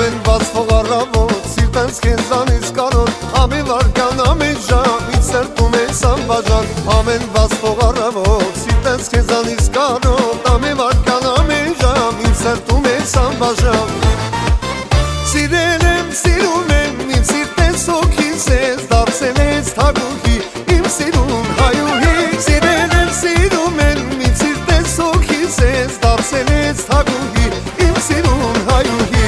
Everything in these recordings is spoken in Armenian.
ամեն բաց փողառավոտ սիրտս քեզանից կարոտ ամի վարքան ամի ժամ ինձ սրտում ես անբաժան ամեն բաց փողառավոտ սիրտս քեզանից կարոտ ամի վարքան ամի ժամ ինձ սրտում ես անբաժան Սիրել եմ, սիրում եմ, իմ սիրտես հոգիս ես դարձել ես թագուհի, իմ սիրուն հայուհի Սիրել եմ, սիրում եմ, իմ սիրտես հոգիս ես դարձել ես թագուհի, իմ սիրուն հայուհի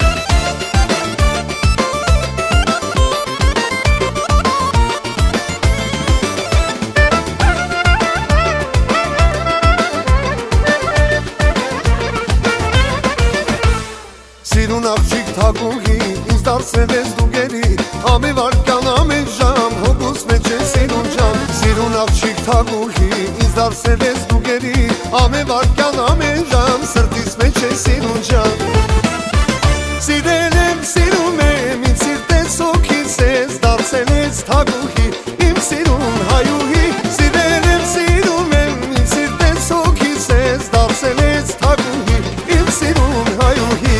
Սիրուն աղջիկ թագուհի, ինձ դարձել ես դու գերի Ամի վարքան ամեն ժամ, հոգուս մեջ է սիրուն ջան Սիրուն աղջիկ թագուհի, ինձ դարձել ես դու գերի Ամի վարքան ամեն ժամ, սրտիս մեջ է սիրուն ջան Սիրել եմ, սիրում եմ, ինձ սիրտես հոգիս ես դարձել ես թագուհի Իմ սիրուն հայուհի Սիրել եմ, սիրում եմ, ինձ սիրտես հոգիս ես դարձել ես թագուհի Իմ սիրուն հայուհի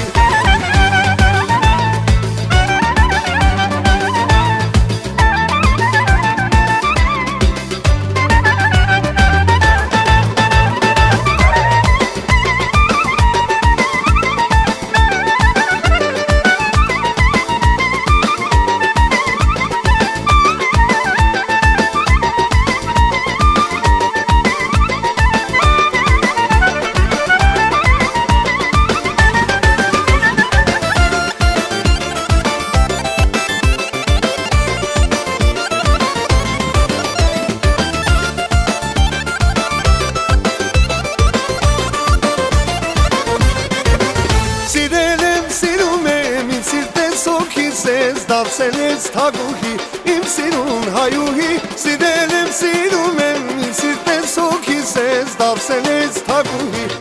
Դարձել ես թագուհի, իմ սիրուն հայուհի Սիրել եմ, սիրում եմ, իմ սիրտես հոգիս ես դարձել ես թագուհի